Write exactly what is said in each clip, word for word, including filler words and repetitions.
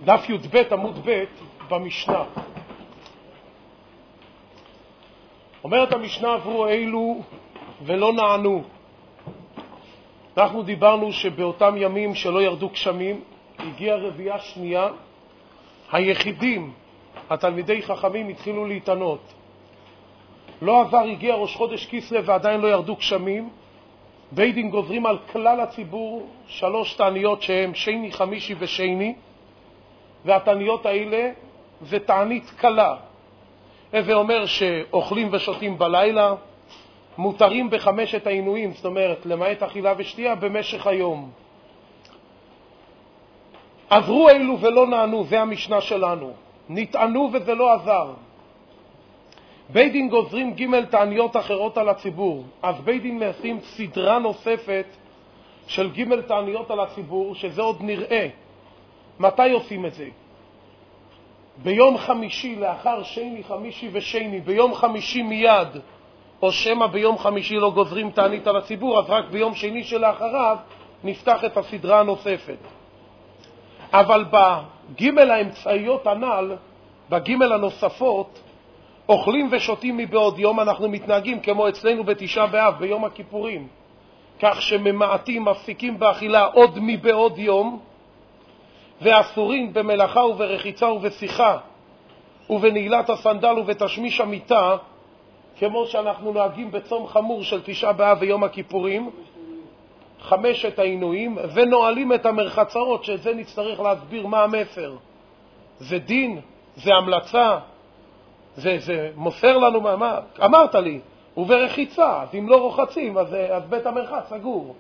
דף י"ב עמוד ב' במשנה. אומרת המשנה, עברו אלו ולא נענו. אנחנו דיברנו שבאותם ימים שלא ירדו גשמים, הגיעה רביעה שנייה, היחידים, התלמידי חכמים, התחילו להתענות. לא עבר, הגיע ראש חודש כסלו ועדיין לא ירדו גשמים. בית דין גוזרים על כלל הציבור שלוש תעניות שהם שני, חמישי ושני, והתעניות האלה זה תענית קלה. הווה אומר שאוכלים ושותים בלילה, מותרים בחמשת העינויים, זאת אומרת למעט אכילה ושתייה במשך היום. עברו אלו ולא נענו, זה המשנה שלנו. נטענו וזה לא עזר. בית דין גוזרים ג' תעניות אחרות על הציבור, אז בית דין מעשים סדרה נוספת של ג' תעניות על הציבור, שזה עוד נראה. מתי עושים את זה? ביום חמישי, לאחר שני, חמישי ושני, ביום חמישי מיד, או שמה ביום חמישי לא גוזרים תענית על הציבור, אז רק ביום שני שלאחריו נפתח את הסדרה הנוספת. אבל בג' האמצעיות הנ"ל, בג' הנוספות, אוכלים ושותים מבעוד יום, אנחנו מתנהגים כמו אצלנו בתשעה באב, ביום הכיפורים, כך שממעטים, מפסיקים באכילה עוד מבעוד יום, ואסורים במלאכה וברחיצה ובשיחה, ובנעילת הסנדל ובתשמיש המיטה, כמו שאנחנו נוהגים בצום חמור של תשעה באב ויום הכיפורים, חמשת העינויים, ונועלים את המרחצאות, שזה נצטרך להסביר מה המסר. זה דין, זה המלצה, זה, זה מוסר לנו מה, מה, אמרת לי, וברחיצה, אז אם לא רוחצים, אז, אז בית המרחץ סגור.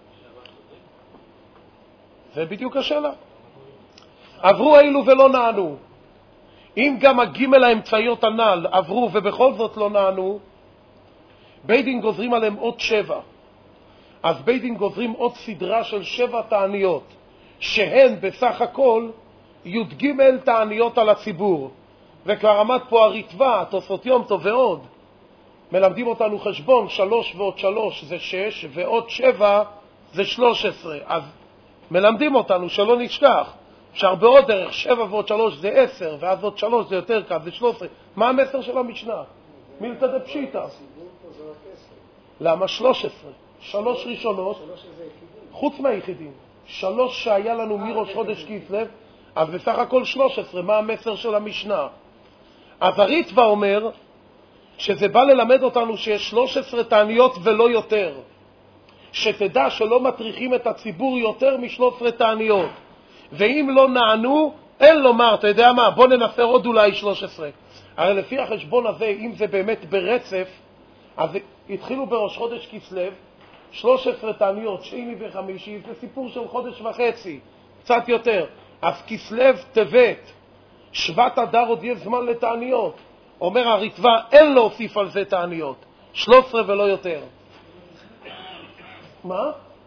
זה בדיוק השאלה. עברו אלו ולא נענו. אם גם הגימל האמצעיות הנ"ל עברו ובכל זאת לא נענו, בית דין גוזרים עליהם עוד שבע. אז בית דין גוזרים עוד סדרה של שבע תעניות, שהן בסך הכל י"ג תעניות על הציבור. וכבר עמד פה הריטב"א, תוספות יום טוב ועוד. מלמדים אותנו חשבון, שלוש ועוד שלוש זה שש, ועוד שבע זה שלוש עשרה. אז מלמדים אותנו שלא נשכח. אפשר בעוד דרך, שבע ועוד שלוש זה עשר, ואז עוד שלוש זה יותר קל, זה שלוש עשרה. מה המסר של המשנה? מילתא דפשיטא. למה שלוש עשרה? שלוש ראשונות, חוץ מהיחידים. שלוש שהיה לנו מראש חודש כסלו, אז בסך הכל שלוש עשרה. מה המסר של המשנה? אז הריטב"א אומר שזה בא ללמד אותנו שיש שלוש עשרה תעניות ולא יותר. שתדע שלא מטריחים את הציבור יותר מ-שלוש עשרה תעניות. ואם לא נענו, אין לומר, אתה יודע מה, בוא ננסה עוד אולי שלוש עשרה. הרי לפי החשבון הזה, אם זה באמת ברצף, אז התחילו בראש חודש כסלו, שלוש עשרה תעניות, שני וחמישי, זה סיפור של חודש וחצי, קצת יותר. אז כסלו טבת, שבט אדר עוד יש זמן לתעניות. אומר הריטב"א, אין להוסיף על זה תעניות, שלוש עשרה ולא יותר. מה?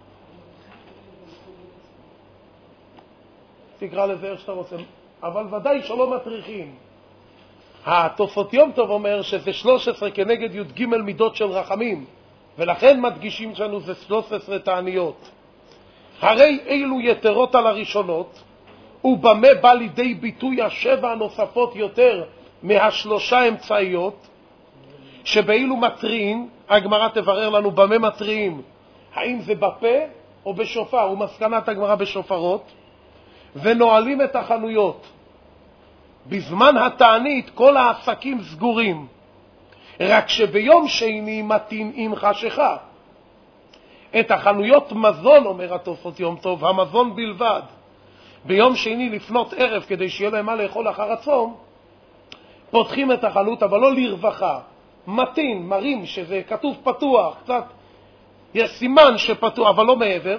תקרא לזה איך שאתה רוצה, אבל ודאי שלא מטריחים. התוספות יום טוב אומר שזה שלוש עשרה כנגד י"ג מידות של רחמים, ולכן מדגישים לנו זה שלוש עשרה תעניות. הרי אילו יתרות על הראשונות, ובמה בא לידי ביטוי השבע הנוספות יותר מהשלושה אמצעיות, שבאילו מטריעים, הגמרא תברר לנו במה מטריעים, האם זה בפה או בשופר, ומסקנת הגמרא בשופרות, ונועלים את החנויות. בזמן התענית כל העסקים סגורים, רק שביום שני מתין עם חשיכה. את החנויות מזון, אומר התוספות יום טוב, המזון בלבד. ביום שני לפנות ערב, כדי שיהיה להם מה לאכול אחר הצום, פותחים את החנות, אבל לא לרווחה. מתין, מרים, שזה כתוב פתוח, קצת, יש סימן שפתוח, אבל לא מעבר.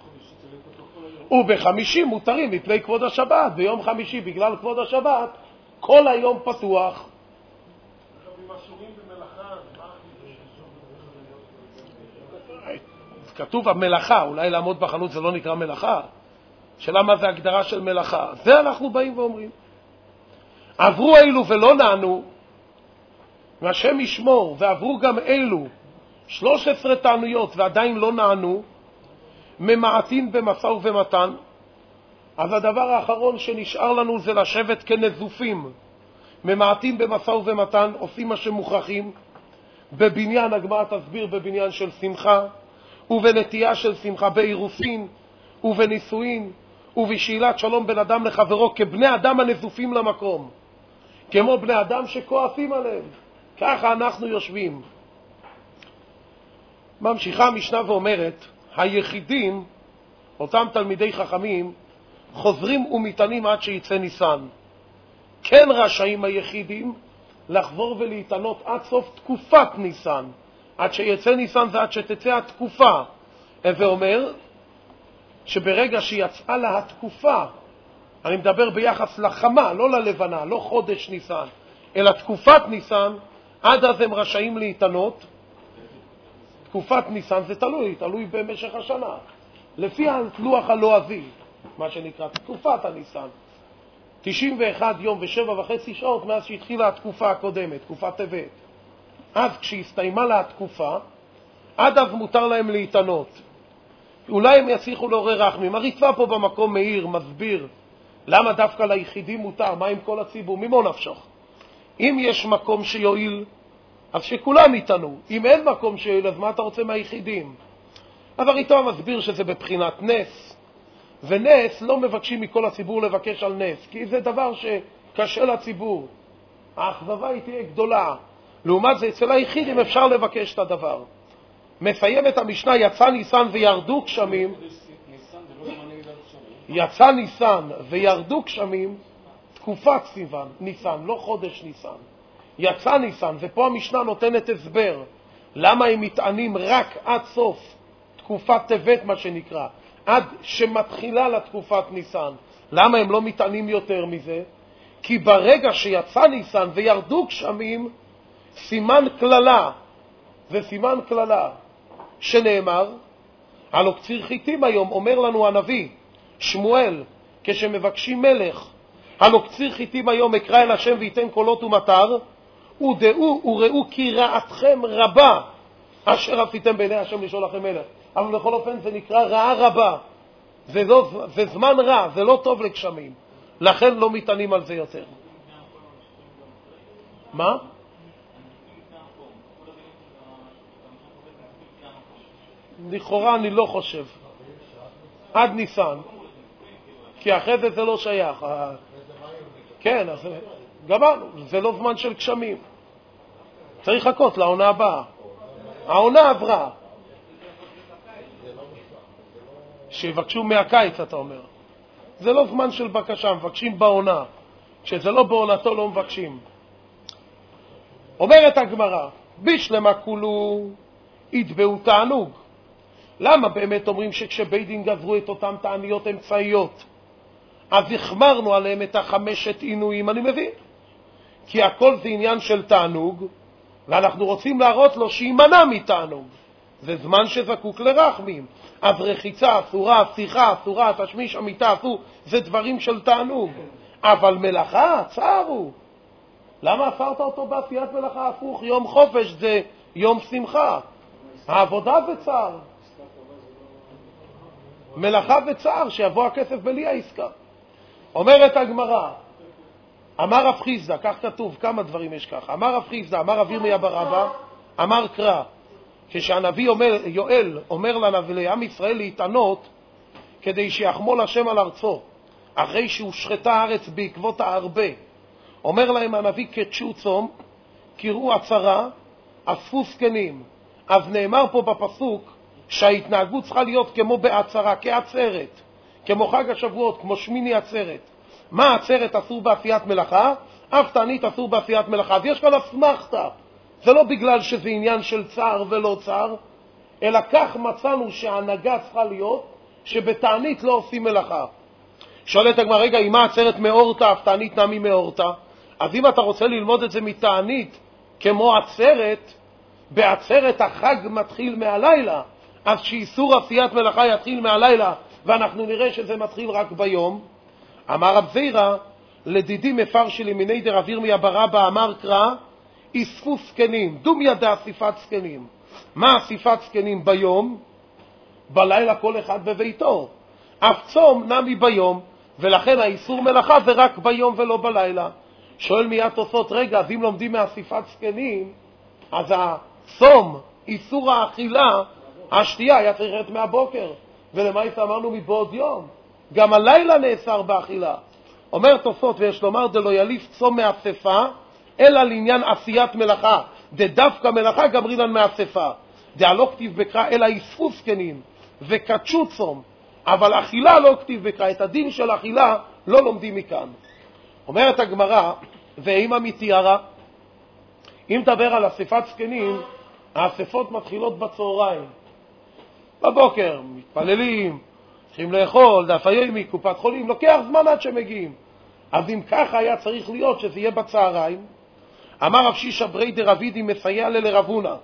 ובחמישי מותרים מפני כבוד השבת. ביום חמישי, בגלל כבוד השבת, כל היום פתוח. כתוב המלאכה, אולי לעמוד בחנות זה לא נקרא מלאכה. שאלה מה זה הגדרה של מלאכה. זה אנחנו באים ואומרים. עברו אלו ולא נענו, והשם ישמור, ועברו גם אלו, שלוש עשרה תעניות ועדיין לא נענו, ממעטין במשא ובמתן, אז הדבר האחרון שנשאר לנו זה לשבת כנזופים, ממעטים במשא ובמתן, עושים מה שמוכרחים, בבניין, הגמרא תסביר, בבניין של שמחה, ובנטייה של שמחה, באירוסין, ובנישואין, ובשאלת שלום בין אדם לחברו, כבני אדם הנזופים למקום, כמו בני אדם שכועסים עליהם. ככה אנחנו יושבים. ממשיכה המשנה ואומרת, היחידים, אותם תלמידי חכמים, חוזרים ומתענים עד שיצא ניסן. כן רשאים היחידים לחזור ולהתענות עד סוף תקופת ניסן. עד שיצא ניסן זה עד שתצא התקופה. הווה אומר שברגע שיצאה לה התקופה, אני מדבר ביחס לחמה, לא ללבנה, לא חודש ניסן, אלא תקופת ניסן, עד אז הם רשאים להתענות. תקופת ניסן זה תלוי, תלוי במשך השנה. לפי הלוח הלועזי, מה שנקרא תקופת הניסן. תשעים ואחד יום ושבע וחצי שעות מאז שהתחילה התקופה הקודמת, תקופת טבת. אז כשהסתיימה לה התקופה, עד אז מותר להם להתענות. אולי הם יצליחו לעורר רחמים. הריטב"א פה במקום מאיר, מסביר, למה דווקא ליחידים מותר, מה עם כל הציבור, ממו נפשך. אם יש מקום שיועיל, אז שכולם יתענו. אם אין מקום שיועיל, אז מה אתה רוצה מהיחידים? אז הריטב"א מסביר שזה בבחינת נס, ונס לא מבקשים מכל הציבור לבקש על נס, כי זה דבר שקשה לציבור. האכזבה היא תהיה גדולה. לעומת זה, אצל היחידים אפשר לבקש את הדבר. מסיים את המשנה, יצא ניסן וירדו גשמים. יצא ניסן וירדו גשמים, תקופת סיוון, ניסן, לא חודש ניסן. יצא ניסן, ופה המשנה נותנת הסבר. למה הם מתענים רק עד סוף תקופת טבת, מה שנקרא, עד שמתחילה לתקופת ניסן. למה הם לא מתענים יותר מזה? כי ברגע שיצא ניסן וירדו גשמים, סימן כללה, זה סימן כללה, שנאמר, הלא קציר חיטים היום, אומר לנו הנביא, שמואל, כשמבקשים מלך, הלא קציר חיטים היום אקרא אל השם וייתן קולות ומטר, ודעו וראו כי רעתכם רבה, אשר עשיתם בעיני השם לשאול לכם מלך. אבל בכל אופן זה נקרא רעה רבה. זה, לא, זה זמן רע, זה לא טוב לגשמים. לכן לא מתענים על זה יותר. מה? לכאורה אני לא חושב. עד ניסן. כי אחרי זה זה לא שייך. כן, אז גמרנו. זה לא זמן של גשמים. צריך לחכות לעונה הבאה. העונה עברה. שיבקשו מהקיץ, אתה אומר. זה לא זמן של בקשה, מבקשים בעונה. כשזה לא בעונתו לא מבקשים. אומרת הגמרא, בשלמה כולו יתבעו תענוג. למה באמת אומרים שכשבית דין גזרו את אותם תעניות אמצעיות, אז החמרנו עליהם את החמשת עינויים? אני מבין. כי הכל זה עניין של תענוג, ואנחנו רוצים להראות לו שימנע מתענוג. זה זמן שזקוק לרחמים. אז רחיצה אסורה, שיחה אסורה, תשמיש אמיתה אסור, זה דברים של תענוג. אבל מלאכה, צער הוא. למה אסרת אותו בעשיית מלאכה הפוך? יום חופש זה יום שמחה. העבודה זה צער. מלאכה וצער, שיבוא הכסף בלי העסקה. אומרת הגמרא, אמר רב חיסדא, כך כתוב, כמה דברים יש ככה. אמר רב חיסדא, אמר רב ירמיה בר אבא, אמר קרא, כשהנביא אומר, יואל אומר לנביא לעם ישראל להתענות, כדי שיחמול השם על ארצו, אחרי שהושחתה הארץ בעקבות ההרבה. אומר להם הנביא, קדשו צום, קראו עצרה, אספו זקנים. אז נאמר פה בפסוק שההתנהגות צריכה להיות כמו בעצרה, כעצרת, כמו חג השבועות, כמו שמיני עצרת. מה עצרת אסור בעשיית מלאכה? אף תענית אסור בעשיית מלאכה. אז יש כאן אסמכתא. זה לא בגלל שזה עניין של צער ולא צער, אלא כך מצאנו שההנהגה צריכה להיות שבתענית לא עושים מלאכה. שואלת הגמרא, רגע, אם מה עצרת מאורתא, אף תענית נמי מאורתא? אז אם אתה רוצה ללמוד את זה מתענית כמו עצרת, בעצרת החג מתחיל מהלילה, אז שאיסור עשיית מלאכה יתחיל מהלילה, ואנחנו נראה שזה מתחיל רק ביום. אמר רב זירא, לדידי מפרשי למיני דרב ירמיה בר אבא, אמר קרא, אספו זקנים, דומיה דאסיפת זקנים. מה אסיפת זקנים ביום? בלילה כל אחד בביתו. אף צום נמי ביום, ולכן האיסור מלאכה זה רק ביום ולא בלילה. שואל מיד תוספות, רגע, אז אם לומדים מאסיפת זקנים, אז הצום, איסור האכילה, השתייה היה צריך להיות מהבוקר, ולמעשה אמרנו מבעוד יום. גם הלילה נאסר באכילה. אומר תוספות, ויש לומר, דלא יליף צום מאספה, אלא לעניין עשיית מלאכה. דווקא מלאכה גמרינן מאספה. דהלא כתיב בקרא, אלא איסרו זקנים, וקדשו צום. אבל אכילה לא כתיב בקרא. את הדין של אכילה לא לומדים מכאן. אומרת הגמרא, ואימא מתיארה, אם תדבר על אספת זקנים, האספות מתחילות בצהריים. בבוקר, מתפללים, צריכים לאכול, דף היומי, קופת חולים, לוקח זמן עד שמגיעים. אז אם ככה היה צריך להיות שזה יהיה בצהריים, אמר רב שישא ברי דרבידי מסייע לרבונה.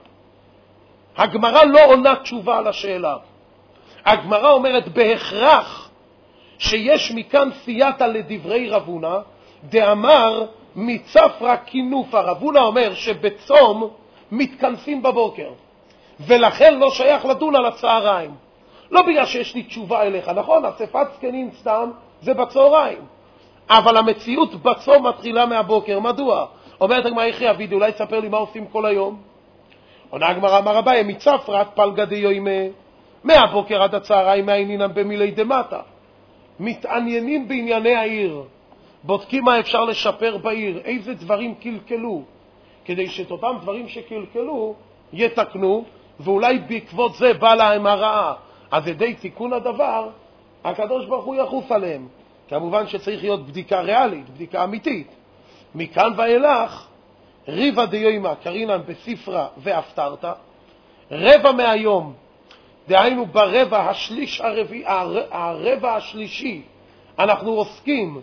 הגמרא לא עונה תשובה על השאלה. הגמרא אומרת בהכרח שיש מכאן סייעתא לדברי רבונה, דאמר מצפרא כינופא. רבונה אומר שבצום מתכנסים בבוקר, ולכן לא שייך לדון על הצהריים. לא בגלל שיש לי תשובה אליך, נכון? אספת זקנים סתם זה בצהריים, אבל המציאות בצום מתחילה מהבוקר. מדוע? אומרת הגמרא, יחי אבידי, אולי תספר לי מה עושים כל היום? עונה הגמרא, אמר אביי, מצפרא פלגא דיומא, מהבוקר עד הצהריים מעיינינן במילי דמטה. מתעניינים בענייני העיר, בודקים מה אפשר לשפר בעיר, איזה דברים קלקלו, כדי שאת אותם דברים שקלקלו יתקנו, ואולי בעקבות זה בא להם הרעה. אז ידי תיקון הדבר, הקדוש ברוך הוא יחוף עליהם. כמובן שצריך להיות בדיקה ריאלית, בדיקה אמיתית. מכאן ואילך, ריבא דיומא קרינן בספרא והפטרתא, רבע מהיום, דהיינו ברבע השליש הרביעי, הרבע השלישי, אנחנו עוסקים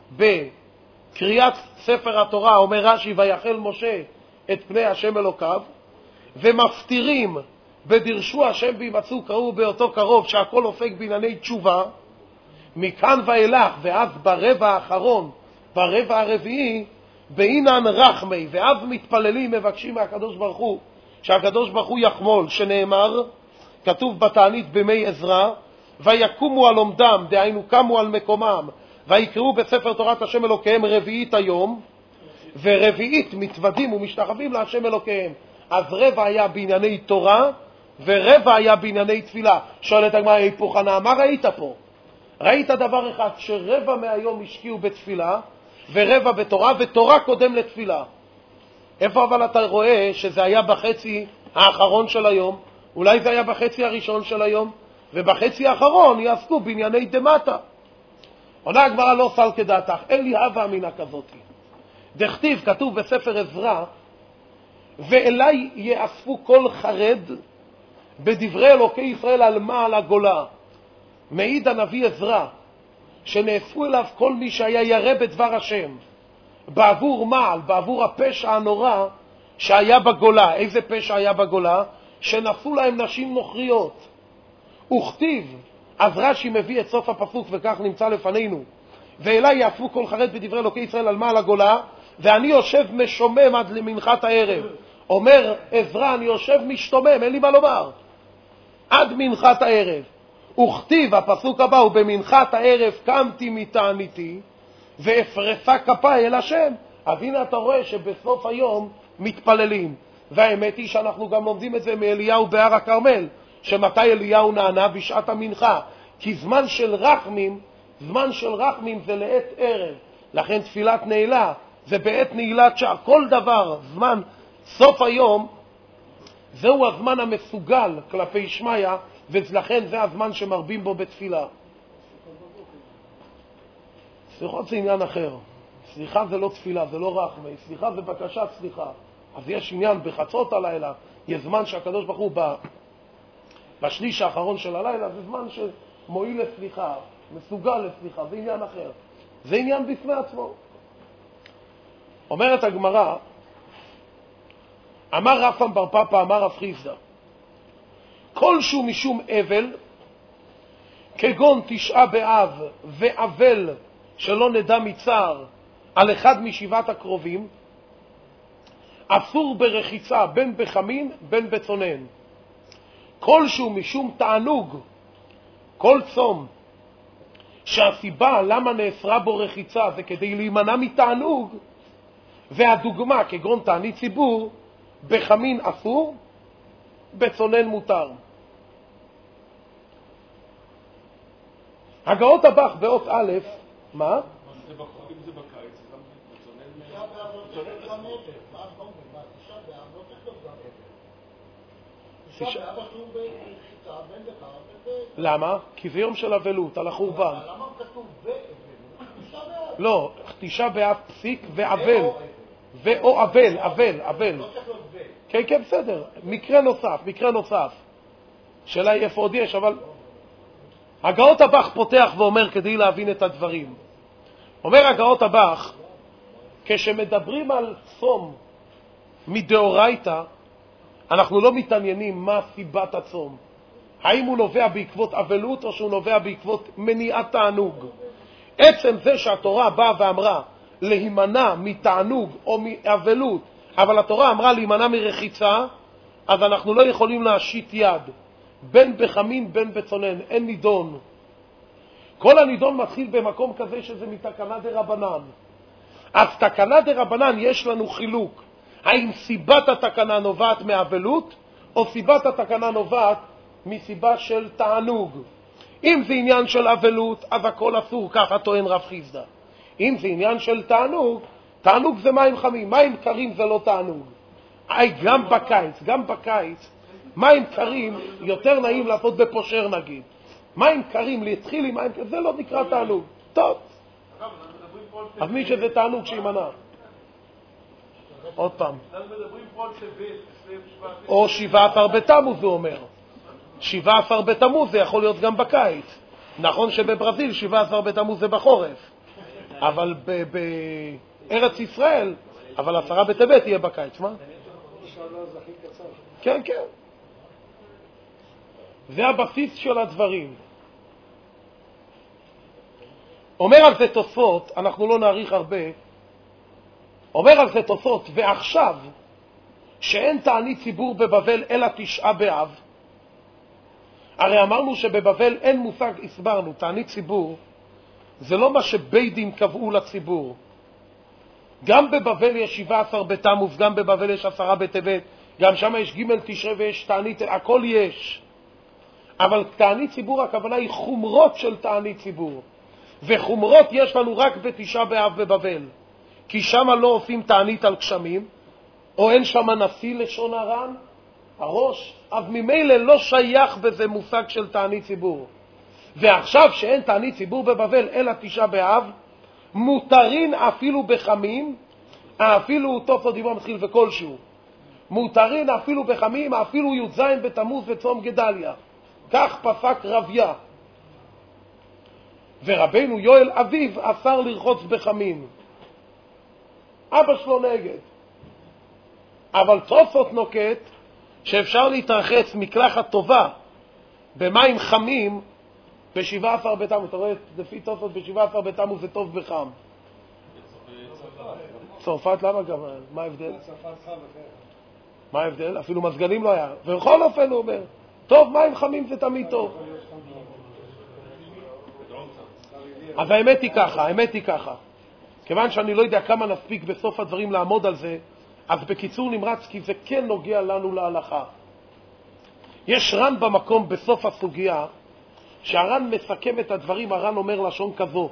בקריאת ספר התורה. אומר רש"י, ויחל משה את פני השם אלוקיו, ומפטירים בדרשו השם וימצאו קראו באותו קרוב, שהכל עוסק בענייני תשובה. מכאן ואילך, ואז ברבע האחרון, ברבע הרביעי, בעינן רחמי, ואז מתפללים, מבקשים מהקדוש ברוך הוא שהקדוש ברוך הוא יחמול, שנאמר, כתוב בתענית בימי עזרא, ויקומו על עומדם, דהיינו קמו על מקומם, ויקראו בספר תורת השם אלוקיהם רביעית היום, ורביעית מתוודים ומשתחווים להשם אלוקיהם. אז רבע היה בענייני תורה, ורבע היה בענייני תפילה. שואלת הגמרא, היפוך הנאה, מה ראית פה? ראית דבר אחד, שרבע מהיום השקיעו בתפילה, ורבע בתורה, ותורה קודם לתפילה. איפה אבל אתה רואה שזה היה בחצי האחרון של היום? אולי זה היה בחצי הראשון של היום, ובחצי האחרון יעסקו בענייני דמטה. עונה הגמרא, לא סל כדעתך, אין לי הווה אמינה כזאת. דכתיב, כתוב בספר עזרא, ואליי יאספו כל חרד בדברי אלוקי ישראל על מעל הגולה. מעיד הנביא עזרא שנאספו אליו כל מי שהיה ירא בדבר השם, בעבור מעל, בעבור הפשע הנורא שהיה בגולה. איזה פשע היה בגולה? שנפלו להם נשים נוכריות. וכתיב, אז רש"י מביא את סוף הפסוק וכך נמצא לפנינו, ואליי יאספו כל חרד בדברי אלוקי ישראל על מעל הגולה, ואני יושב משומם עד למנחת הערב. אומר עזרא, אני יושב משתומם, אין לי מה לומר, עד מנחת הערב. וכתיב, הפסוק הבא, ובמנחת הערב קמתי מתעניתי ואפרסה כפיי אל השם. אז הנה אתה רואה שבסוף היום מתפללים. והאמת היא שאנחנו גם לומדים את זה מאליהו בהר הכרמל, שמתי אליהו נענה? בשעת המנחה. כי זמן של רחמים, זמן של רחמים זה לעת ערב, לכן תפילת נעילה זה בעת נעילת שעה. כל דבר, זמן סוף היום, זהו הזמן המסוגל כלפי שמיה, ולכן זה הזמן שמרבים בו בתפילה. סליחות זה עניין אחר. סליחה זה לא תפילה, זה לא רחמי. סליחה זה בקשת סליחה. אז יש עניין בחצות הלילה, יש זמן שהקדוש ברוך הוא בא, בשליש האחרון של הלילה, זה זמן שמועיל לסליחה, מסוגל לסליחה, זה עניין אחר. זה עניין בפני עצמו. אומרת הגמרא, אמר רפם בר פפא, אמר רב חיסדא, כל שהוא משום אבל, כגון תשעה באב ואבל שלא נדע מצער על אחד משבעת הקרובים, אסור ברחיצה בין בחמין בין בצונן. כל שהוא משום תענוג, כל צום שהסיבה למה נאסרה בו רחיצה זה כדי להימנע מתענוג, והדוגמה כגון תענית ציבור, בחמין אסור, בצונן מותר. הגאות הבח באות א', מה? אם זה בקיץ, זה גם בצונן... למה? כי זה יום של אבלות, על החורבן. למה כתוב באבל? לא, תשעה באב פסיק ואבל. ואו אבל, אבל, אבל. לא צריך להיות ב. כן, כן, בסדר. מקרה נוסף, מקרה נוסף. שאלה היא איפה עוד יש, אבל... הגאות הבח פותח ואומר כדי להבין את הדברים. אומר הגאות הבח, כשמדברים על צום מדאורייתא, אנחנו לא מתעניינים מה סיבת הצום. האם הוא נובע בעקבות אבלות או שהוא נובע בעקבות מניעת תענוג. עצם זה שהתורה באה ואמרה להימנע מתענוג או מאבלות, אבל התורה אמרה להימנע מרחיצה, אז אנחנו לא יכולים להשית יד. בין בחמין בין בצונן, אין נידון. כל הנידון מתחיל במקום כזה שזה מתקנה דרבנן. אז תקנה דרבנן יש לנו חילוק. האם סיבת התקנה נובעת מאבלות, או סיבת התקנה נובעת מסיבה של תענוג. אם זה עניין של אבלות, אז הכל אסור, ככה טוען רב חיסדא. אם זה עניין של תענוג, תענוג זה מים חמים, מים קרים זה לא תענוג. גם בקיץ, גם בקיץ, מים קרים יותר נעים לעשות בפושר נגיד. מים קרים, להתחיל עם מים קרים, זה לא נקרא תענוג. טוב. אז מי שזה תענוג שימנע. עוד פעם. או שבעה עשר בתמוז הוא אומר. שבעה עשר בתמוז זה יכול להיות גם בקיץ. נכון שבברזיל שבעה עשר בתמוז זה בחורף. אבל בארץ ישראל, אבל עשרה בטבת יהיה בקיץ, מה? כן, כן. זה הבסיס של הדברים. אומר על זה תוספות, אנחנו לא נאריך הרבה, אומר על זה תוספות, ועכשיו שאין תענית ציבור בבבל אלא תשעה באב, הרי אמרנו שבבבל אין מושג, הסברנו, תענית ציבור זה לא מה שבית דין קבעו לציבור. גם בבבל יש שבעה עשר בתמוז, גם בבבל יש עשרה בטבת, גם שם יש ג' תשרי ויש תענית, הכל יש. אבל תענית ציבור הכוונה היא חומרות של תענית ציבור, וחומרות יש לנו רק בתשעה באב בבבל, כי שם לא עושים תענית על גשמים, או אין שם נשיא לשון הר"ן, הראש, אז ממילא לא שייך בזה מושג של תענית ציבור. ועכשיו שאין תענית ציבור בבבל אלא תשעה באב, מותרין אפילו בחמים, אפילו תופו דיבור מתחיל וכלשהו, מותרין אפילו בחמים, אפילו י"ז בתמוז וצום גדליה. כך פסק רביה. ורבנו יואל אביב אסר לרחוץ בחמים. אבא שלו נגד. אבל תוספות נוקט שאפשר להתרחץ מקלחת טובה במים חמים ב-שבעה עשר בתמוז. אתה רואה, לפי תוספות ב-שבעה עשר בתמוז זה טוב בחם. צרפת למה גם? מה ההבדל? מה ההבדל? אפילו מזגנים לא היה. ובכל אופן הוא אומר, טוב, מים חמים זה תמיד טוב. אז האמת היא ככה, האמת היא ככה. כיוון שאני לא יודע כמה נספיק בסוף הדברים לעמוד על זה, אז בקיצור נמרץ, כי זה כן נוגע לנו להלכה. יש ר"ן במקום בסוף הסוגיה, שהר"ן מסכם את הדברים, הר"ן אומר לשון כזו.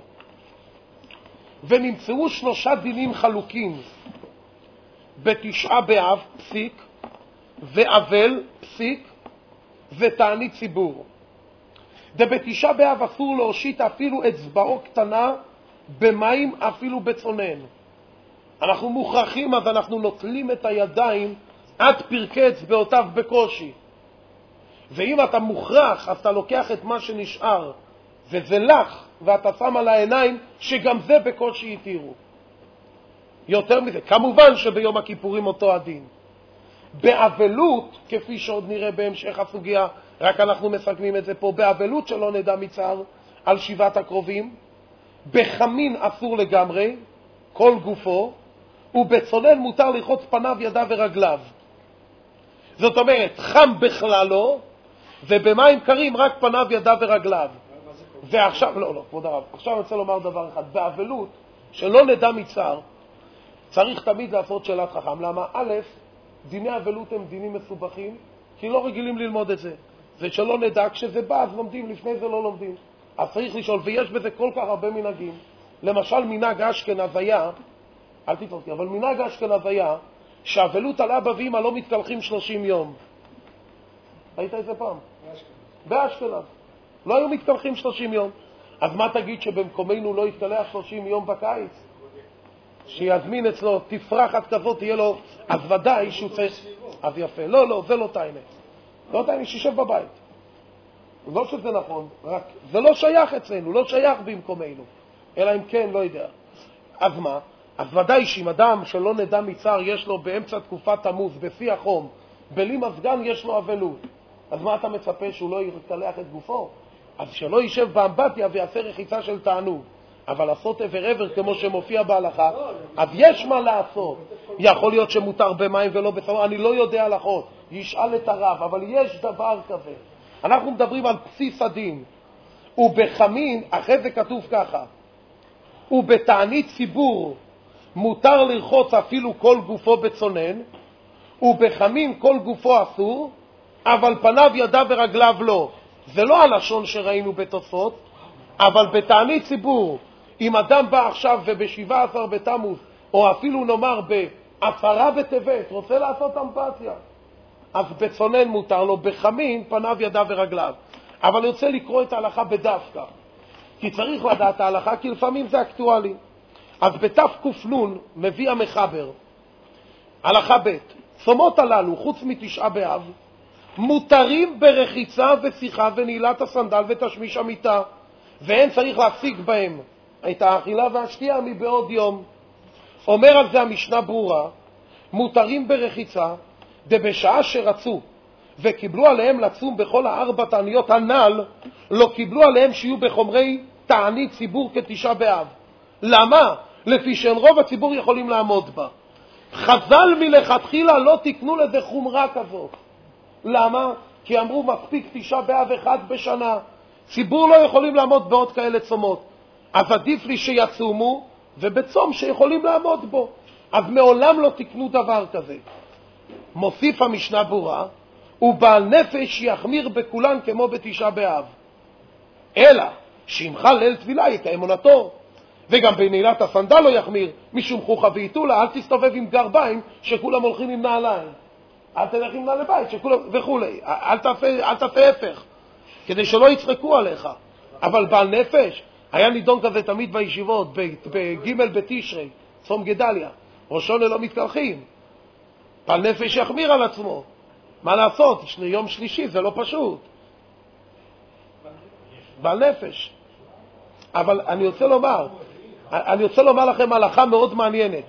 ונמצאו שלושה דינים חלוקים, בתשעה באב, פסיק, ואבל, פסיק, ותענית ציבור. דבתשעה באב אסור להושיט אפילו אצבעו קטנה במים, אפילו בצונן. אנחנו מוכרחים, אז אנחנו נוטלים את הידיים עד פרקי אצבעותיו בקושי. ואם אתה מוכרח, אז אתה לוקח את מה שנשאר, וזה לך, ואתה שם על העיניים, שגם זה בקושי יתירו. יותר מזה, כמובן שביום הכיפורים אותו הדין. באבלות, כפי שעוד נראה בהמשך הסוגיה, רק אנחנו מסכמים את זה פה, באבלות שלא נדע מצער על שבעת הקרובים, בחמין אסור לגמרי, כל גופו, ובצונן מותר לרחוץ פניו, ידיו ורגליו. זאת אומרת, חם בכלל לא, ובמים קרים רק פניו, ידיו ורגליו. מה זה כל ועכשיו, לא, לא, כבוד הרב, עכשיו אני רוצה לומר דבר אחד. באבלות, שלא נדע מצער, צריך תמיד לעשות שאלת חכם. למה? א', דיני אבלות הם דינים מסובכים, כי לא רגילים ללמוד את זה. זה שלא נדע, כשזה בא, אז לומדים, לפני זה לא לומדים. אז צריך לשאול, ויש בזה כל כך הרבה מנהגים. למשל, מנהג אשכנז היה, אל תתפרקי, אבל מנהג אשכנז היה, שאבלות על אבא ואמא לא מתקלחים שלושים יום. ראית את זה פעם? באשכנז. לא היו מתקלחים שלושים יום. אז מה תגיד שבמקומנו לא יתקלח שלושים יום בקיץ? שיזמין אצלו תפרחת כזאת, תהיה לו, אז ודאי שהוא צריך... אז יפה. לא, לא, זה לא טיינה. לא טיינה, שישב בבית. לא שזה נכון, רק זה לא שייך אצלנו, לא שייך במקומנו. אלא אם כן, לא יודע. אז מה? אז ודאי שאם אדם שלא נדע מצער יש לו באמצע תקופת תמוז, בפי החום, בלי מזגן יש לו אבלות. אז מה אתה מצפה, שהוא לא יקלח את גופו? אז שלא יישב באמבטיה ויעשה רחיצה של תענוג. אבל לעשות עבר עבר כמו שמופיע בהלכה, אז יש מה לעשות. יכול להיות שמותר במים ולא בסדר, אני לא יודע הלכות, ישאל את הרב, אבל יש דבר כזה. אנחנו מדברים על בסיס הדין. ובחמין, אחרי זה כתוב ככה, ובתענית ציבור מותר לרחוץ אפילו כל גופו בצונן, ובחמין כל גופו אסור, אבל פניו, ידיו ורגליו לא. זה לא הלשון שראינו בתוספות, אבל בתענית ציבור, אם אדם בא עכשיו ובשבעה עשר בתמוז, או אפילו נאמר בעשרה בטבת, רוצה לעשות אמפתיה, אז בצונן מותר לו, בחמין פניו, ידיו ורגליו. אבל אני רוצה לקרוא את ההלכה בדווקא, כי צריך לדעת ההלכה, כי לפעמים זה אקטואלי. אז בתף קופנון מביא המחבר, הלכה ב', צומות הללו, חוץ מתשעה באב, מותרים ברחיצה ושיחה ונעילת הסנדל ותשמיש המיטה, ואין צריך להפסיק בהם את האכילה והשתייה מבעוד יום. אומר על זה המשנה ברורה, מותרים ברחיצה, דבשעה שרצו וקיבלו עליהם לצום בכל הארבע תעניות הנ"ל, לא קיבלו עליהם שיהיו בחומרי תענית ציבור כתשעה באב. למה? לפי שאין רוב הציבור יכולים לעמוד בה. חז"ל מלכתחילה לא תקנו לזה חומרה כזאת. למה? כי אמרו מספיק תשעה באב אחד בשנה. ציבור לא יכולים לעמוד בעוד כאלה צומות. אז עדיף לי שיצומו, ובצום שיכולים לעמוד בו. אז מעולם לא תקנו דבר כזה. מוסיף המשנה ברורה, ובעל נפש יחמיר בכולן כמו בתשעה באב. אלא שימחל ליל טבילה יקיים עונתו. וגם בנעילת הסנדל לא יחמיר, משום חוכה ואיתולה, אל תסתובב עם גרביים שכולם הולכים עם נעליים. אל תלך עם נעלי בית שכולם וכולי. אל תעשה, אל תעשה הפך, כדי שלא יצחקו עליך. אבל בעל נפש, היה נידון כזה תמיד בישיבות, בג' בתשרי, צום גדליה, ראשון לא מתקלחים. בעל נפש יחמיר על עצמו. מה לעשות? יום שלישי זה לא פשוט. בעל נפש. אבל אני רוצה לומר, אני רוצה לומר לכם הלכה מאוד מעניינת.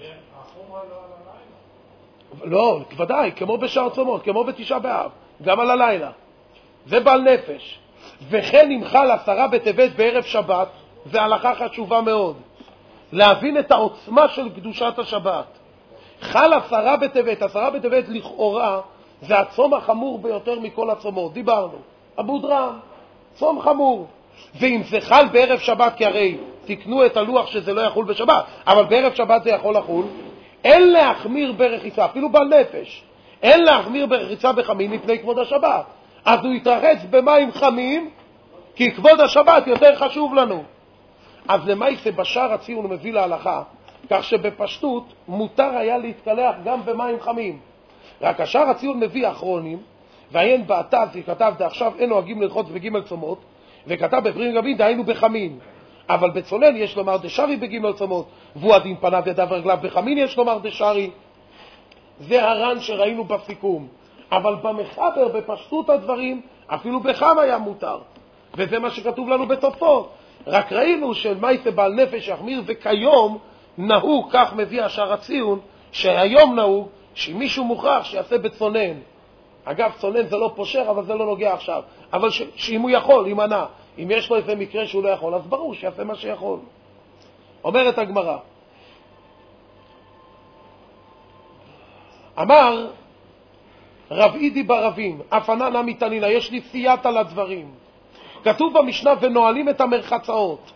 לא, ודאי, כמו בשאר צומות, כמו בתשעה באב, גם על הלילה. זה בעל נפש. וכן אם חל עשרה בטבת בערב שבת, זה הלכה חשובה מאוד. להבין את העוצמה של קדושת השבת. חל עשרה בטבת, עשרה בטבת לכאורה, זה הצום החמור ביותר מכל הצומות. דיברנו. אבו דרם, צום חמור. ואם זה חל בערב שבת, כי הרי תקנו את הלוח שזה לא יחול בשבת, אבל בערב שבת זה יכול לחול, אין להחמיר ברחיצה, אפילו בעל נפש, אין להחמיר ברחיצה בחמין מפני כבוד השבת. אז הוא יתרחץ במים חמים, כי כבוד השבת יותר חשוב לנו. אז למעשה בשער הציון מביא להלכה, כך שבפשטות מותר היה להתקלח גם במים חמים. רק השער הציון מביא אחרונים, ועיין בעתיו, כתב דעכשיו אין נוהגים לרחוץ בג' צומות, וכתב בפרים רבים דהיינו בחמין. אבל בצונן יש לומר דשרי בג' צומות, והוא הדין פניו ידיו ורגליו. בחמין יש לומר דשרי. זה הר"ן שראינו בסיכום. אבל במחבר, בפשטות הדברים, אפילו בחם היה מותר. וזה מה שכתוב לנו בתוספות. רק ראינו שמעשה בעל נפש יחמיר, וכיום נהוג, כך מביא השער הציון, שהיום נהוג שמישהו מוכרח שיעשה בצונן. אגב, צונן זה לא פושר, אבל זה לא נוגע עכשיו. אבל ש- שאם הוא יכול, יימנע. אם יש לו איזה מקרה שהוא לא יכול, אז ברור שיעשה מה שיכול. אומרת הגמרא, אמר רב אידי ברבים, אפננה מתנינה, יש לי סייעת על הדברים. כתוב במשנה ונועלים את המרחצאות.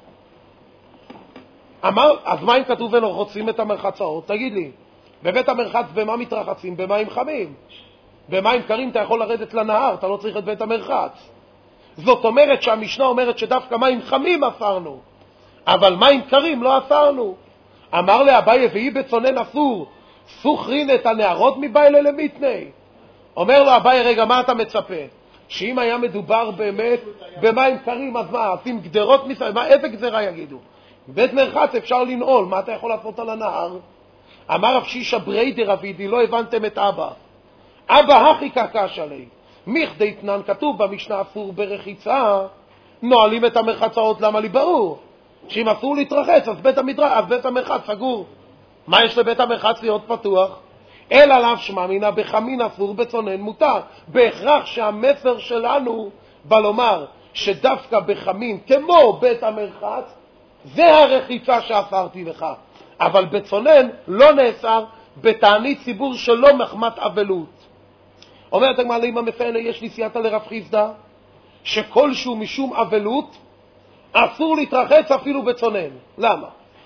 אמר, אז מה אם כתוב ורוחצים את המרחצאות? תגיד לי, בבית המרחץ במה מתרחצים? במים חמים. במים קרים אתה יכול לרדת לנהר, אתה לא צריך את בית המרחץ. זאת אומרת שהמשנה אומרת שדווקא מים חמים אפרנו, אבל מים קרים לא אפרנו. אמר לאביי, והיא בצונן אסור, סוכרין את הנערות מבעילה למיתני. אומר לו אביי, רגע, מה אתה מצפה? שאם היה מדובר באמת במים קרים, אז מה, עושים גדרות מסביב? מה, איזה גזרה יגידו? בית מרחץ אפשר לנעול, מה אתה יכול לעשות על הנהר? אמר רב שישה בריידר אבידי, לא הבנתם את אבא. אבא הכי קקש עלי. מכדי תנן, כתוב במשנה אסור ברחיצה, נועלים את המרחצאות, למה לי ברור? שאם אסור להתרחץ, אז בית המדרש, אז בית המרחץ סגור. מה יש לבית המרחץ להיות פתוח? אלא לאו שמע מינה בחמין אסור, בצונן מותר. בהכרח שהמסר שלנו בא לומר שדווקא בחמין, כמו בית המרחץ, זה הרחיצה שאסרתי לך. אבל בצונן לא נאסר, בתענית ציבור שלא מחמת אבלות. אומרת הגמרא לאמא מפנה, יש לי סייעתא לרב חיסדא, שכלשהו משום אבלות, אסור להתרחץ אפילו בצונן. למה?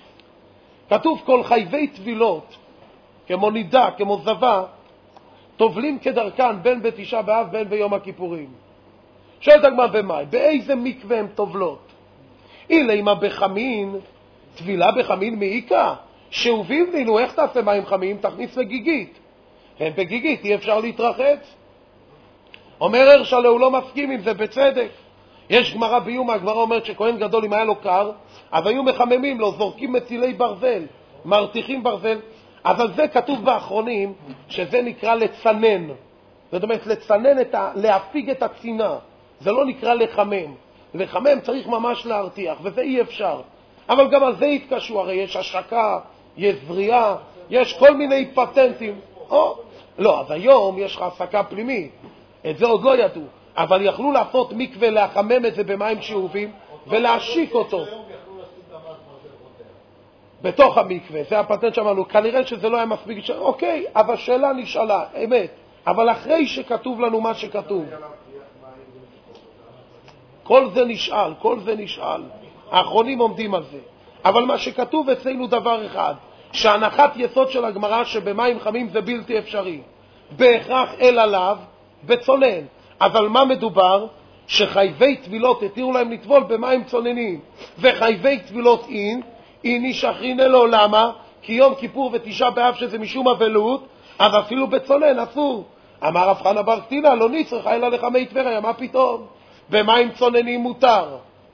כתוב כל חייבי טבילות, כמו נידה, כמו זבה, טובלים כדרכן בין בתשעה באב בין ביום הכיפורים. שואלת הגמרא במאי, באיזה מקווה הם טובלות? אילה אמא בחמין, טבילה בחמין מעיקה, שאובים לינו, איך תעשה מים חמים? תכניס לגיגית. הם בגיגית, אי אפשר להתרחץ. אומר הרשלה, הוא לא מסכים עם זה בצדק. יש גמרא ביומא, הגמרא אומרת שכהן גדול אם היה לו קר, אז היו מחממים לו, זורקים מצילי ברזל, מרתיחים ברזל. אז על זה כתוב באחרונים שזה נקרא לצנן. זאת אומרת, לצנן, את ה... להפיג את הצינה. זה לא נקרא לחמם. לחמם צריך ממש להרתיח, וזה אי אפשר. אבל גם על זה יתקשו, הרי יש השקה, יש זריעה, יש כל מיני פטנטים. או, לא, אז היום יש לך הפסקה פנימית. את זה עוד לא ידעו. אבל יכלו לעשות מקווה, להחמם את זה במים שאובים, ולהשיק אותו. בתוך המקווה, זה הפטנט שאמרנו. כנראה שזה לא היה מספיק, אוקיי, אבל שאלה נשאלה, אמת. אבל אחרי שכתוב לנו מה שכתוב. כל זה נשאל, כל זה נשאל. האחרונים עומדים על זה. אבל מה שכתוב אצלנו דבר אחד, שהנחת יסוד של הגמרא שבמים חמים זה בלתי אפשרי. בהכרח אל עליו, בצונן. אבל מה מדובר? שחייבי טבילות התירו להם לטבול במים צוננים. וחייבי טבילות אין, אין ישחרין אלו. למה? כי יום כיפור ותשעה באב שזה משום אבלות, אז אפילו בצונן אסור. אמר רב חנא בר קטינא, לא נצרכה אלא לחמי טבריה, מה פתאום? במים צוננים מותר.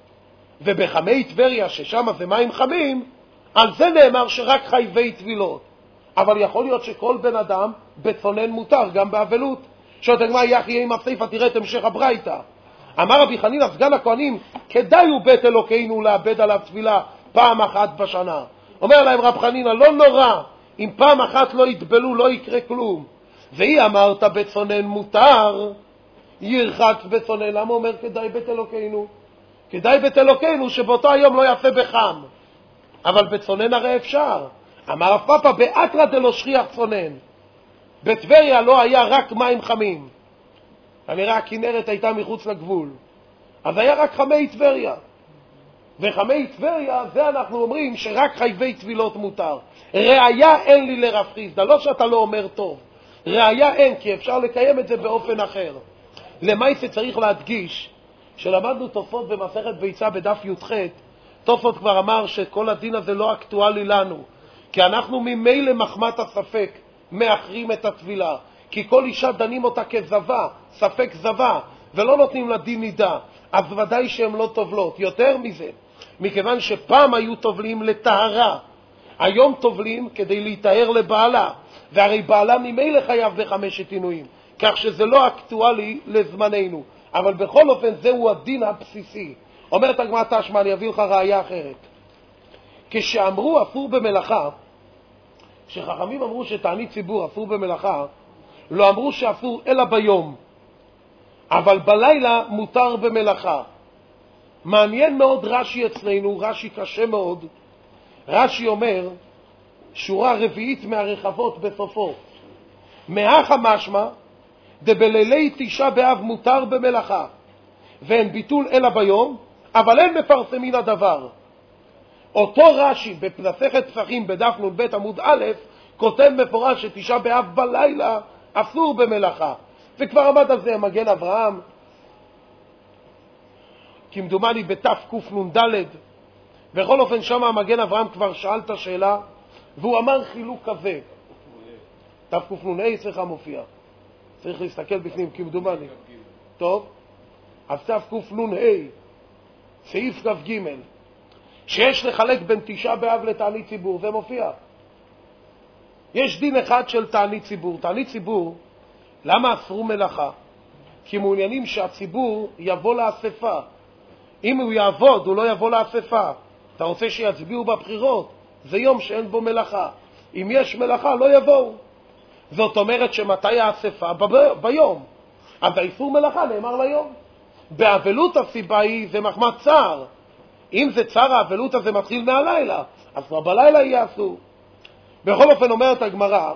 ובחמי טבריה, ששם זה מים חמים, על זה נאמר שרק חייבי טבילות. אבל יכול להיות שכל בן אדם בצונן מותר, גם באבלות. שואלת הגמרא, יחיה עם הפסיפא, תראה את המשך הברייתא. אמר רבי חנינא סגן הכהנים, כדאי הוא בית אלוקינו לאבד עליו תפילה פעם אחת בשנה. אומר להם רב חנינא, לא נורא, אם פעם אחת לא יתבלו לא יקרה כלום. והיא אמרת בצונן מותר, ירחץ בצונן. למה אומר כדאי בית אלוקינו? כדאי בית אלוקינו שבאותו היום לא יפה בחם. אבל בצונן הרי אפשר. אמר רב פאפא, באתרא דלא שכיח צונן. בטבריה לא היה רק מים חמים. כנראה הכנרת הייתה מחוץ לגבול. אז היה רק חמי טבריה. וחמי טבריה, זה אנחנו אומרים שרק חייבי טבילות מותר. ראיה אין לי לרב חיסדא, לא שאתה לא אומר טוב. ראיה אין, כי אפשר לקיים את זה באופן אחר. למעשה צריך להדגיש, שלמדנו תוספות במסכת ביצה בדף י"ח, תוספות כבר אמר שכל הדין הזה לא אקטואלי לנו, כי אנחנו ממילא מחמת הספק מאחרים את הטבילה, כי כל אישה דנים אותה כזבה, ספק זבה, ולא נותנים לה דין נידה, אז ודאי שהן לא טובלות. יותר מזה, מכיוון שפעם היו טובלים לטהרה, היום טובלים כדי להיטהר לבעלה, והרי בעלה ממילא חייב בחמשת עינויים, כך שזה לא אקטואלי לזמננו. אבל בכל אופן זהו הדין הבסיסי. אומרת הגמרא תשמע, אני אביא לך ראיה אחרת. כשאמרו אסור במלאכה, כשחכמים אמרו שתענית ציבור אסור במלאכה, לא אמרו שאסור אלא ביום, אבל בלילה מותר במלאכה. מעניין מאוד רש"י אצלנו, רש"י קשה מאוד. רש"י אומר, שורה רביעית מהרחבות בסופו, מהכה משמע דבלילי תשעה באב מותר במלאכה, ואין ביטול אלא ביום, אבל אין מפרסמין הדבר. אותו רש"י במסכת פסחים בדף נ"ב עמוד א' כותב מפורש שתשעה באב בלילה אסור במלאכה, וכבר עמד על זה מגן אברהם, כמדומני בתקנ"ד. בכל אופן שם המגן אברהם כבר שאל את השאלה, והוא אמר חילוק כזה. תקנ"ה צריכה מופיע, צריך להסתכל בפנים כמדומני. טוב, אז תקנ"ה סעיף כ"ג, שיש לחלק בין תשעה באב לתענית ציבור, זה מופיע. יש דין אחד של תענית ציבור. תענית ציבור, למה אסרו מלאכה? כי מעוניינים שהציבור יבוא לאספה. אם הוא יעבוד, הוא לא יבוא לאספה. אתה רוצה שיצביעו בבחירות, זה יום שאין בו מלאכה. אם יש מלאכה, לא יבואו. זאת אומרת שמתי האספה? ב- ביום. אז האיסור מלאכה נאמר ליום. באבלות הסיבה היא, זה מחמת צער. אם זה צער האבלות הזה מתחיל מהלילה, אז כבר בלילה יהיה אסור. בכל אופן אומרת הגמרא,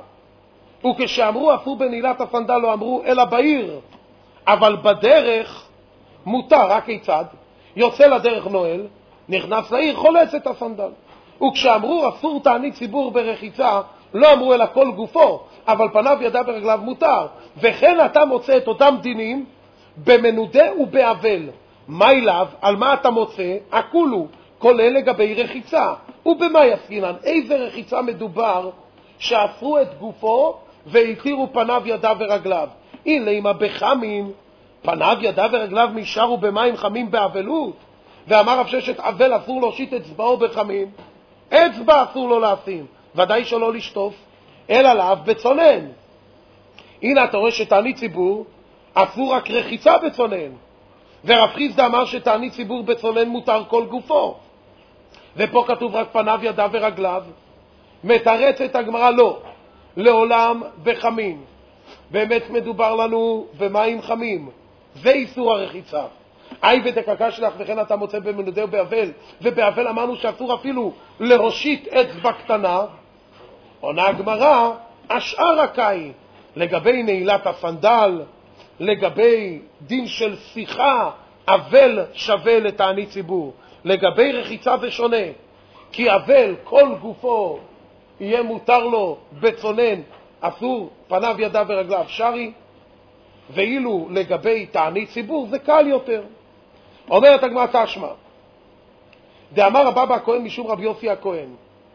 וכשאמרו אסור בנעילת הסנדל לא אמרו אלא בעיר, אבל בדרך מותר. רק כיצד? יוצא לדרך נועל, נכנס לעיר, חולץ את הסנדל. וכשאמרו אסור תענית ציבור ברחיצה, לא אמרו אלא כל גופו, אבל פניו ידיו ורגליו מותר. וכן אתה מוצא את אותם דינים במנודה ובאבל. מה אליו? על מה אתה מוצא? הכולו, כולל לגבי רחיצה. ובמה יסקינן? איזה רחיצה מדובר שאסרו את גופו והתירו פניו ידיו ורגליו? הנה אם הבחמין פניו ידיו ורגליו נשארו במים חמים באבלות, ואמר רב ששת אבל אסור להושיט אצבעו בחמים, אצבע אסור לו לשים, ודאי שלא לשטוף אלא לאו בצונן. הנה אתה רואה שתענית ציבור אסור רק רחיצה בצונן, ורב חיסדא אמר שתענית ציבור בצונן מותר כל גופו, ופה כתוב רק פניו ידיו ורגליו. מתרצת הגמרא לא, לעולם בחמים. באמת מדובר לנו במים חמים, זה איסור הרחיצה. אי ודקקה שלך וכן אתה מוצא במנודה ובאבל, ובאבל אמרנו שאסור אפילו להושיט אצבע קטנה. עונה הגמרא, השאר הקאי, לגבי נעילת הסנדל, לגבי דין של שיחה, אבל שווה לתענית ציבור. לגבי רחיצה זה שונה, כי אבל כל גופו יהיה מותר לו בצונן, אסור פניו ידיו ורגליו שרי, ואילו לגבי תענית ציבור זה קל יותר. אומרת הגמרא תשמע, דאמר הבבא הכהן משום רבי יוסי הכהן,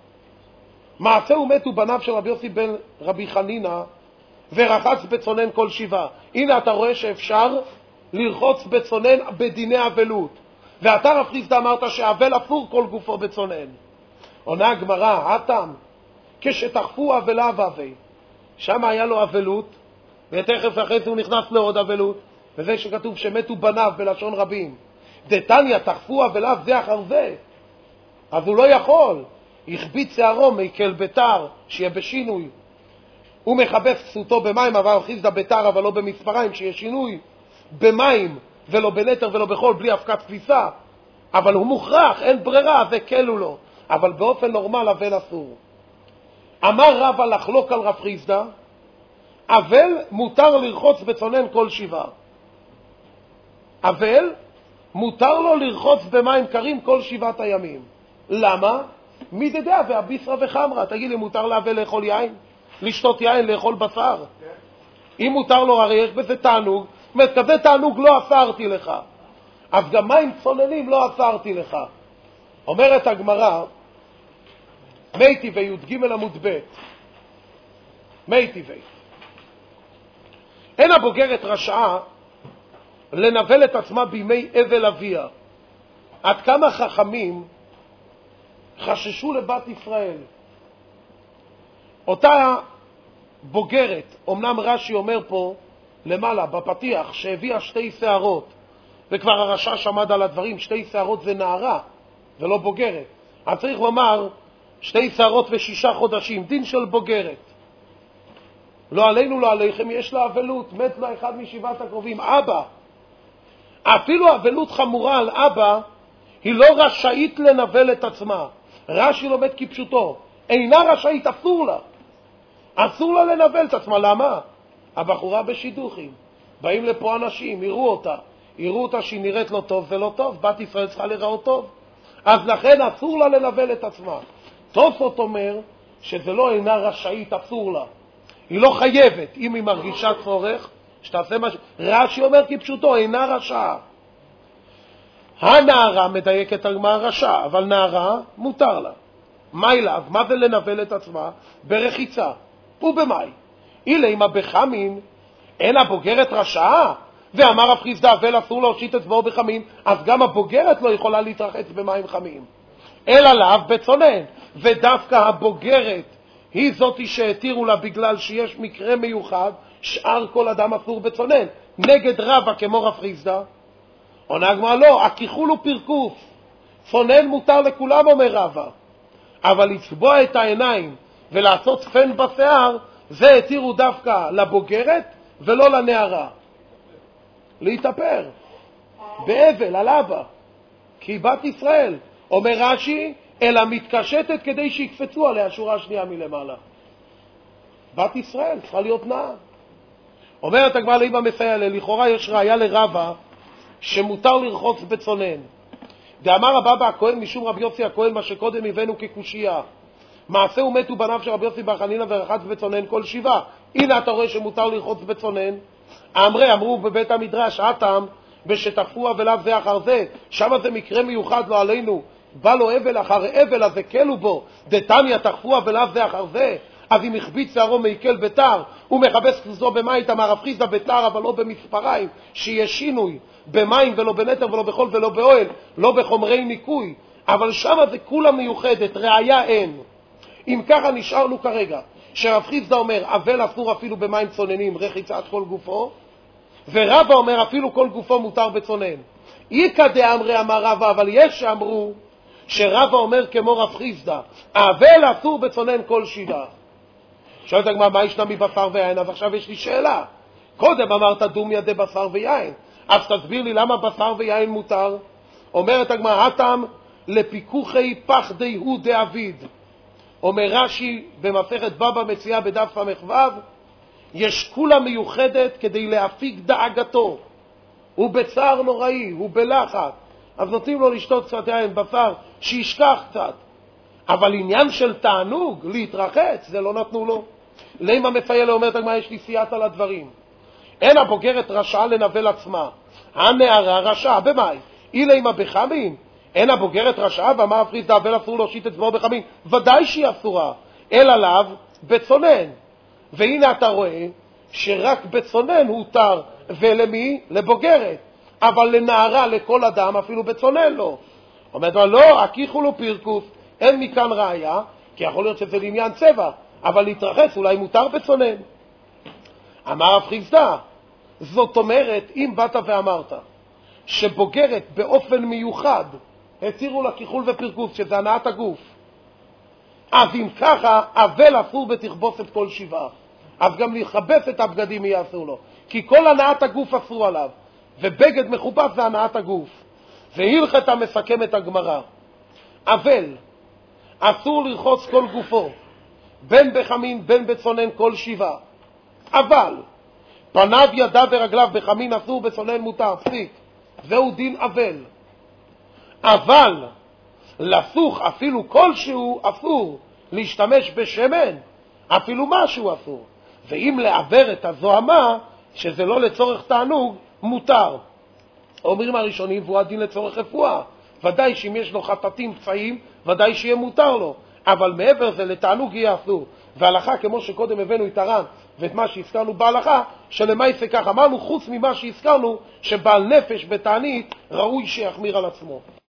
מעשה ומתו בניו של רבי יוסי בן רבי חנינא, ורחץ בצונן כל שבעה. הנה אתה רואה שאפשר לרחוץ בצונן בדיני אבלות, ואתה רב חיסדא אמרת שאבל אפור כל גופו בצונן. עונה הגמרא, הטעם כשתחפו אבלה ואבי, שם היה לו אבלות, ותכף אחרי זה הוא נכנס לעוד אבלות, וזה שכתוב שמתו בניו בלשון רבים. דתניא תחפו אבלה זה אחר זה, אז הוא לא יכול, הכביד שערו מקל ביתר שיהיה בשינוי, הוא מחבס כסותו במים, אבל רב חיסדא ביתר אבל לא במספריים שיהיה שינוי, במים ולא בנטר ולא בחול, בלי הפקת כביסה, אבל הוא מוכרח, אין ברירה, זה קלו לו, אבל באופן נורמל אבל אסור. אמר רבא לחלוק על רב חיסדא, אבל מותר לרחוץ בצונן כל שבעה. אבל מותר לו לרחוץ במים קרים כל שבעת הימים. למה? מי דדע והביסרא וחמרא. תגיד לי, מותר לאבל לאכול יין? לשתות יין, לאכול בשר? אם מותר לו, הרי יש בזה תענוג, אומרת, כזה תענוג לא אסרתי לך, אז גם מים צוננים לא אסרתי לך. אומרת הגמרא, מי טבעי י"ג עמוד ב', מי טבעי, אין הבוגרת רשעה לנבל את עצמה בימי אבל אביה. עד כמה חכמים חששו לבת ישראל. אותה בוגרת, אמנם רש"י אומר פה למעלה בפתיח שהביאה שתי שערות, וכבר הרש"ש עמד על הדברים, שתי שערות זה נערה ולא בוגרת, אז צריך לומר שתי שערות ושישה חודשים, דין של בוגרת. לא עלינו לא עליכם, יש לה אבלות, מת לה אחד משבעת הקרובים, אבא. אפילו אבלות חמורה על אבא, היא לא רשאית לנבל את עצמה. רש"י לומד כפשוטו, אינה רשאית, אסור לה. אסור לה לנבל את עצמה, למה? הבחורה בשידוכים, באים לפה אנשים, יראו אותה, יראו אותה שהיא נראית לא טוב, זה לא טוב, בת ישראל צריכה לראות טוב. אז לכן אסור לה לנבל את עצמה. תוספות אומר שזה לא אינה רשאית, אסור לה. היא לא חייבת, אם היא מרגישה צורך, שתעשה משהו. רש"י אומר כפשוטו, אינה רשעה. הנערה מדייקת הגמרא רשע, אבל נערה מותר לה. מה אליו? מה זה לנבל את עצמה? ברחיצה. ובמאי? אילה אם הבחמין אין הבוגרת רשעה, ואמר רב חיסדא אבל אסור להושיט אצבעו בחמין, אז גם הבוגרת לא יכולה להתרחץ במים חמים. אלא לאו בצונן, ודווקא הבוגרת היא זאת שהתירו לה בגלל שיש מקרה מיוחד, שאר כל אדם אסור בצונן. נגד רבא כמו רב חיסדא, עונה הגמרא לא, הכיחול הוא פרקוף. צונן מותר לכולם אומר רבא, אבל לצבוע את העיניים ולעשות צפן בשיער, זה התירו דווקא לבוגרת ולא לנערה. להתאפר באבל על אבא, כי בת ישראל. אומר רש"י, אלא מתקשטת כדי שיקפצו עליה, שורה שנייה מלמעלה. בת ישראל צריכה להיות נעה. אומרת הגמרא לאמא מסייע, לכאורה יש ראיה לרבא שמותר לרחוץ בצונן. דאמר הבבא הכהן משום רבי יוסי הכהן, מה שקודם הבאנו כקושייה, מעשה ומתו בניו של רבי יוסי בר חנינא ורחץ בצונן כל שבעה. הנה אתה רואה שמותר לרחוץ בצונן. אמרי אמרו בבית המדרש אתם בשתפוע ולאו זה אחר זה, שם זה מקרה מיוחד לא עלינו, בא לו אבל אחר אבל, אז הקלו בו, דתניא תחפוע ולאו זה אחר זה. אז אם החביץ שערו מעיכל בתר, הוא מכבס כסוסו במים, אמר רב חיסדא בתר, אבל לא במספריים, שיהיה שינוי במים ולא בנטר ולא בחול ולא באוהל, לא בחומרי ניקוי, אבל שם זה כולה מיוחדת, ראיה אין. אם ככה נשארנו כרגע, שרב חיסדא אומר, אבל אסור אפילו במים צוננים, רחיצת כל גופו, ורבא אומר, אפילו כל גופו מותר בצונן. איקא דאמרי אמר רבא, אבל יש שאמרו, שרבא אומר כמו רב חיסדא, אבל אסור בצונן כל שידה. שואלת הגמרא, מה ישנה מבשר ויין? אז עכשיו יש לי שאלה. קודם אמרת דומיה דבשר ויין, אז תסביר לי למה בשר ויין מותר. אומרת הגמרא, הטעם לפיקוחי פחדי הוא דאביד. אומר רש"י במסכת בבא מציאה בדף ס"ו, יש כולה מיוחדת כדי להפיק דאגתו, הוא בצער נוראי, הוא בלחץ, אז נותנים לו לשתות קצת יין בשר שישכח קצת, אבל עניין של תענוג להתרחץ זה לא נתנו לו. למה מפיילה אומרת הגמרא, יש לי סייעתא לדברים. אין הבוגרת רשעה לנבל עצמה, הנערה רשעה במאי? אילה עם הבחמין אין הבוגרת רשעה, ואמר רב חיסדא אבל אסור להושיט אצבעו בחמין, ודאי שהיא אסורה, אלא לאו בצונן. והנה אתה רואה שרק בצונן הותר, ולמי? לבוגרת, אבל לנערה, לכל אדם, אפילו בצונן לא. אומרת לו, לא, הכיחול הוא פרקוף, אין מכאן ראיה, כי יכול להיות שזה לעניין צבע, אבל להתרחץ אולי מותר בצונן. אמר רב חיסדא, זאת אומרת, אם באת ואמרת שבוגרת באופן מיוחד התירו לה כיחול ופרקוף, שזה הנעת הגוף, אז אם ככה, אבל אסור בתכבוסת כל שבעה, אז גם לכבס את הבגדים יהיה אסור לו, כי כל הנעת הגוף אסור עליו, ובגד מכובס זה הנעת הגוף. והלכתה מסכם את הגמרא, אבל אסור לרחוץ כל גופו, בין בחמין בין בצונן כל שבעה, אבל פניו ידיו ורגליו בחמין אסור, בצונן מותר, פסיק. זהו דין אבל. אבל לסוך אפילו כלשהו אסור, להשתמש בשמן אפילו משהו אסור, ואם לעבר את הזוהמה שזה לא לצורך תענוג מותר. אומרים הראשונים, והוא הדין לצורך רפואה, ודאי שאם יש לו חטטים פצעים ודאי שיהיה מותר לו, אבל מעבר זה לתענוג יהיה אסור. והלכה כמו שקודם הבאנו את הר"ן ואת מה שהזכרנו בהלכה, שלמעשה כך אמרנו, חוץ ממה שהזכרנו שבעל נפש בתענית ראוי שיחמיר על עצמו.